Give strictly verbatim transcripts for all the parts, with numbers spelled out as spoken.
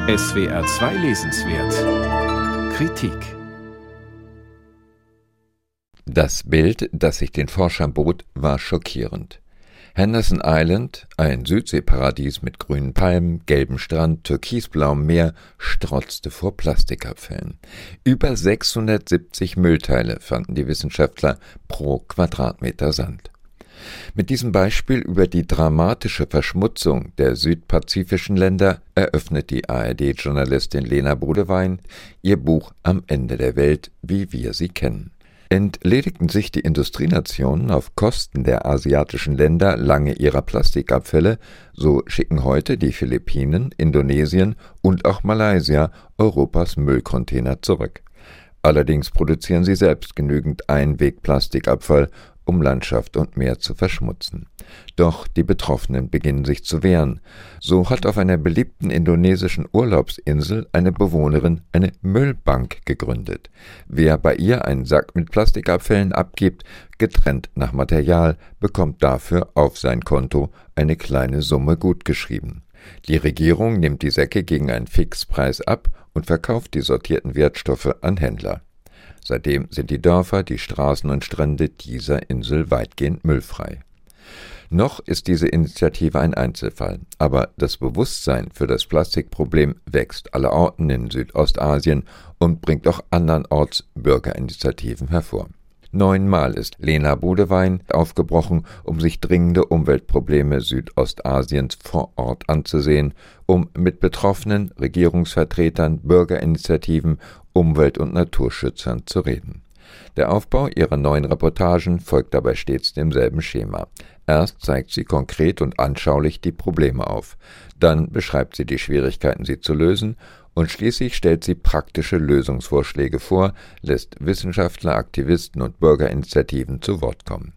S W R zwei Lesenswert Kritik. Das Bild, das sich den Forschern bot, war schockierend. Henderson Island, ein Südseeparadies mit grünen Palmen, gelbem Strand, türkisblauem Meer, strotzte vor Plastikabfällen. Über sechshundertsiebzig Müllteile fanden die Wissenschaftler pro Quadratmeter Sand. Mit diesem Beispiel über die dramatische Verschmutzung der südpazifischen Länder eröffnet die A R D-Journalistin Lena Bodewein ihr Buch Am Ende der Welt, wie wir sie kennen. Entledigten sich die Industrienationen auf Kosten der asiatischen Länder lange ihrer Plastikabfälle, so schicken heute die Philippinen, Indonesien und auch Malaysia Europas Müllcontainer zurück. Allerdings produzieren sie selbst genügend Einwegplastikabfall, um Landschaft und Meer zu verschmutzen. Doch die Betroffenen beginnen sich zu wehren. So hat auf einer beliebten indonesischen Urlaubsinsel eine Bewohnerin eine Müllbank gegründet. Wer bei ihr einen Sack mit Plastikabfällen abgibt, getrennt nach Material, bekommt dafür auf sein Konto eine kleine Summe gutgeschrieben. Die Regierung nimmt die Säcke gegen einen Fixpreis ab und verkauft die sortierten Wertstoffe an Händler. Seitdem sind die Dörfer, die Straßen und Strände dieser Insel weitgehend müllfrei. Noch ist diese Initiative ein Einzelfall, aber das Bewusstsein für das Plastikproblem wächst allerorten in Südostasien und bringt auch andernorts Bürgerinitiativen hervor. Neunmal ist Lena Bodewein aufgebrochen, um sich dringende Umweltprobleme Südostasiens vor Ort anzusehen, um mit Betroffenen, Regierungsvertretern, Bürgerinitiativen, Umwelt- und Naturschützern zu reden. Der Aufbau ihrer neuen Reportagen folgt dabei stets demselben Schema. Erst zeigt sie konkret und anschaulich die Probleme auf, dann beschreibt sie die Schwierigkeiten, sie zu lösen, und schließlich stellt sie praktische Lösungsvorschläge vor, lässt Wissenschaftler, Aktivisten und Bürgerinitiativen zu Wort kommen.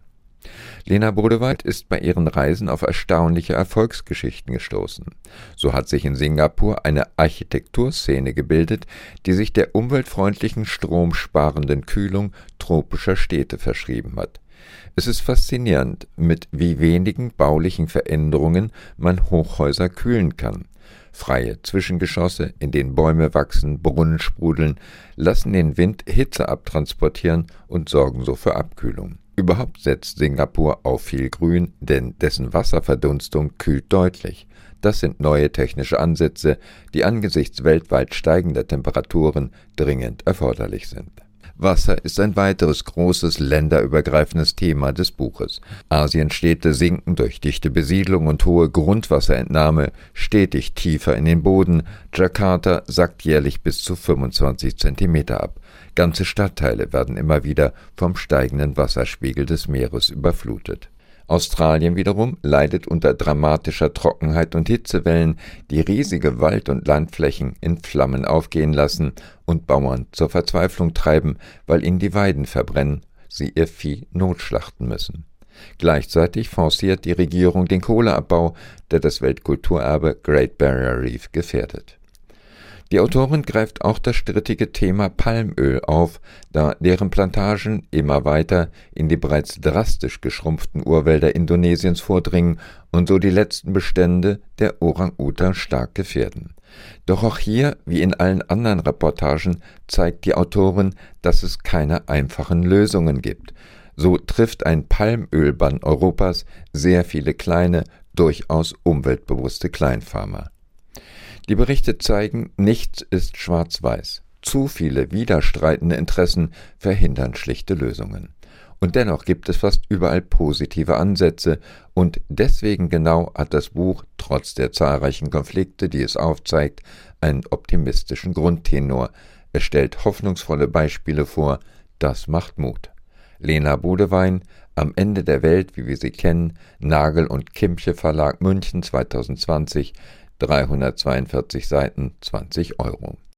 Lena Bodewein ist bei ihren Reisen auf erstaunliche Erfolgsgeschichten gestoßen. So hat sich in Singapur eine Architekturszene gebildet, die sich der umweltfreundlichen, stromsparenden Kühlung tropischer Städte verschrieben hat. Es ist faszinierend, mit wie wenigen baulichen Veränderungen man Hochhäuser kühlen kann. Freie Zwischengeschosse, in denen Bäume wachsen, Brunnen sprudeln, lassen den Wind Hitze abtransportieren und sorgen so für Abkühlung. Überhaupt setzt Singapur auf viel Grün, denn dessen Wasserverdunstung kühlt deutlich. Das sind neue technische Ansätze, die angesichts weltweit steigender Temperaturen dringend erforderlich sind. Wasser ist ein weiteres großes länderübergreifendes Thema des Buches. Asienstädte sinken durch dichte Besiedlung und hohe Grundwasserentnahme stetig tiefer in den Boden. Jakarta sackt jährlich bis zu fünfundzwanzig Zentimeter ab. Ganze Stadtteile werden immer wieder vom steigenden Wasserspiegel des Meeres überflutet. Australien wiederum leidet unter dramatischer Trockenheit und Hitzewellen, die riesige Wald- und Landflächen in Flammen aufgehen lassen und Bauern zur Verzweiflung treiben, weil ihnen die Weiden verbrennen, sie ihr Vieh notschlachten müssen. Gleichzeitig forciert die Regierung den Kohleabbau, der das Weltkulturerbe Great Barrier Reef gefährdet. Die Autorin greift auch das strittige Thema Palmöl auf, da deren Plantagen immer weiter in die bereits drastisch geschrumpften Urwälder Indonesiens vordringen und so die letzten Bestände der Orang-Utan stark gefährden. Doch auch hier, wie in allen anderen Reportagen, zeigt die Autorin, dass es keine einfachen Lösungen gibt. So trifft ein Palmölbann Europas sehr viele kleine, durchaus umweltbewusste Kleinfarmer. Die Berichte zeigen, nichts ist schwarz-weiß. Zu viele widerstreitende Interessen verhindern schlichte Lösungen. Und dennoch gibt es fast überall positive Ansätze, und deswegen genau hat das Buch, trotz der zahlreichen Konflikte, die es aufzeigt, einen optimistischen Grundtenor. Es stellt hoffnungsvolle Beispiele vor, das macht Mut. Lena Bodewein, Am Ende der Welt, wie wir sie kennen, Nagel und Kimche Verlag München zweitausendzwanzig, dreihundertzweiundvierzig Seiten, zwanzig Euro.